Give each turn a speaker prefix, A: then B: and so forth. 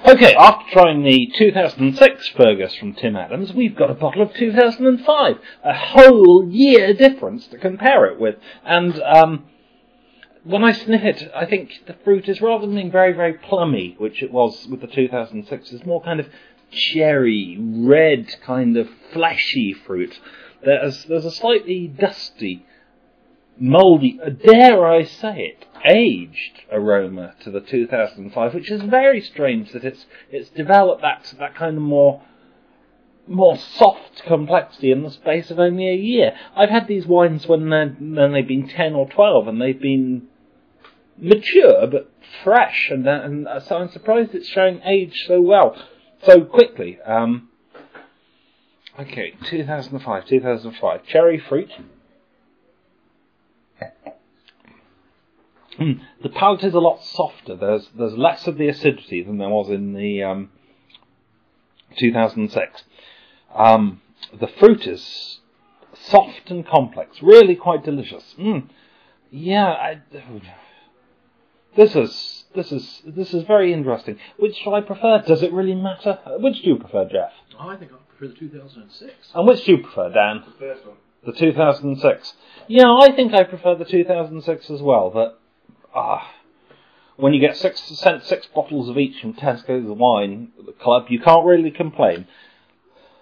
A: Okay, after trying the 2006 Fergus from Tim Adams, we've got a bottle of 2005. A whole year difference to compare it with. And when I sniff it, I think the fruit is, rather than being very, very plummy, which it was with the 2006, it's more kind of cherry, red, kind of fleshy fruit. There's a slightly dusty, mouldy, dare I say it, aged aroma to the 2005, which is very strange that it's developed that kind of more soft complexity in the space of only a year. I've had these wines when they've been 10 or 12, and they've been mature but fresh, and so I'm surprised it's showing age so well, so quickly. Okay, 2005, cherry fruit. The palate is a lot softer. There's less of the acidity than there was in the 2006. The fruit is soft and complex, really quite delicious. Yeah, this is very interesting. Which do I prefer? Does it really matter? Which do you prefer, Jeff?
B: I think I prefer the 2006.
A: And which do you prefer, Dan?
C: The first one.
A: The 2006. Yeah, I think I prefer the 2006 as well, but when you get sent 6 bottles of each from Tesco's Wine Club, you can't really complain.